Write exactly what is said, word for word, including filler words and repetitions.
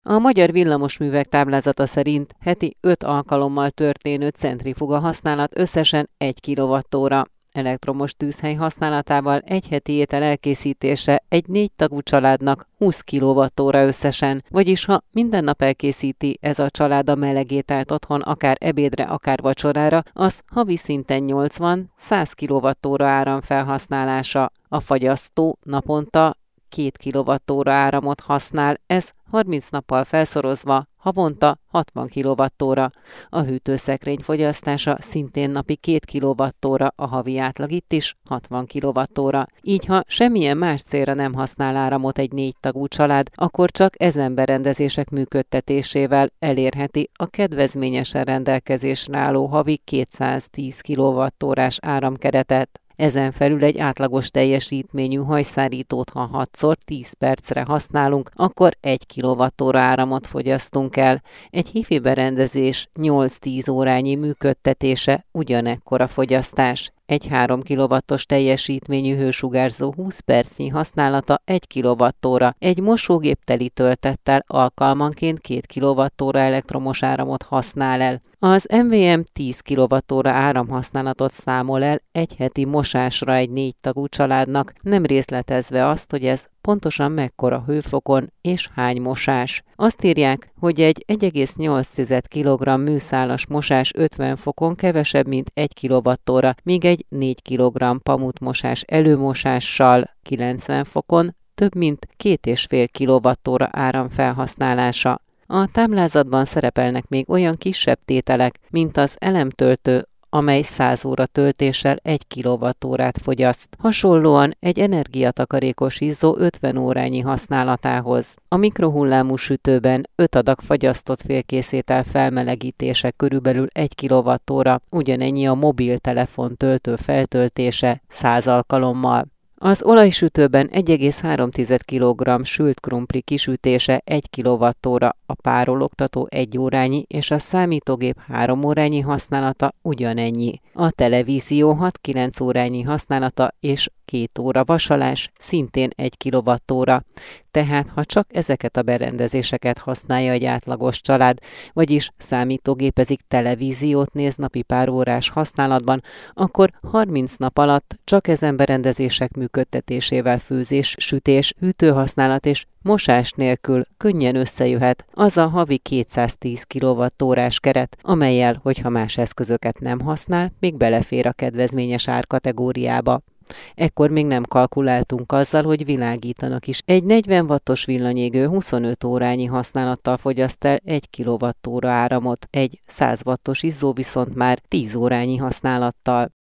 A Magyar Villamosművek táblázata szerint heti öt alkalommal történő centrifuga használat összesen egy kilovattóra. Elektromos tűzhely használatával egy heti étel elkészítése egy négy tagú családnak húsz kilovattóra összesen, vagyis ha minden nap elkészíti ez a család a meleg ételt otthon akár ebédre, akár vacsorára, az havi szinten nyolcvan-száz kilovattóra áram felhasználása. A fagyasztó naponta két kilovattóra áramot használ, ez harminc nappal felszorozva havonta hatvan kilovattóra. A hűtőszekrény fogyasztása szintén napi két kilovattóra, a havi átlag itt is hatvan kilovattóra. Így, ha semmilyen más célra nem használ áramot egy négy tagú család, akkor csak ezen berendezések működtetésével elérheti a kedvezményesen rendelkezésre álló havi kétszáztíz kilovattórás áramkeretet. Ezen felül egy átlagos teljesítményű hajszárítót, ha hatszor tíz percre használunk, akkor egy kilovattóra áramot fogyasztunk el. Egy hifi berendezés nyolc-tíz órányi működtetése ugyanekkora fogyasztás. Egy három kilowattos teljesítményű hősugárzó húsz percnyi használata egy kilovattóra, egy mosógép teli töltettel alkalmanként két kilovattóra elektromos áramot használ el. Az em vé em tíz kilovattóra áramhasználatot számol el egy heti mosásra egy négy tagú családnak, nem részletezve azt, hogy ez pontosan mekkora hőfokon és hány mosás. Azt írják, hogy egy egy egész nyolc kilogramm műszálas mosás ötven fokon kevesebb, mint egy kilovattóra, míg egy négy kilogramm pamutmosás előmosással kilencven fokon több mint két és fél kilovattóra áram felhasználása. A táblázatban szerepelnek még olyan kisebb tételek, mint az elemtöltő, amely száz óra töltéssel egy kilovattórát fogyaszt. Hasonlóan egy energiatakarékos izzó ötven órányi használatához. A mikrohullámú sütőben öt adag fagyasztott félkészétel felmelegítése körülbelül egy kilovattóra, ugyanennyi a mobiltelefon töltő feltöltése száz alkalommal. Az olajsütőben egy egész három kilogramm sült krumpli kisütése egy kilovattóra, a párologtató egy órányi és a számítógép három órányi használata ugyanennyi. A televízió hat-kilenc órányi használata és két óra vasalás szintén egy kilovattóra. Tehát ha csak ezeket a berendezéseket használja egy átlagos család, vagyis számítógépezik, televíziót néz napi pár órás használatban, akkor harminc nap alatt csak ezen berendezések működtetésével főzés, sütés, hűtőhasználat és mosás nélkül könnyen összejöhet az a havi kétszáztíz kilovattórás keret, amellyel, hogyha más eszközöket nem használ, még belefér a kedvezményes árkategóriába. Ekkor még nem kalkuláltunk azzal, hogy világítanak is. Egy negyven wattos villanyégő huszonöt órányi használattal fogyaszt el egy kilovattóra áramot, egy száz wattos izzó viszont már tíz órányi használattal.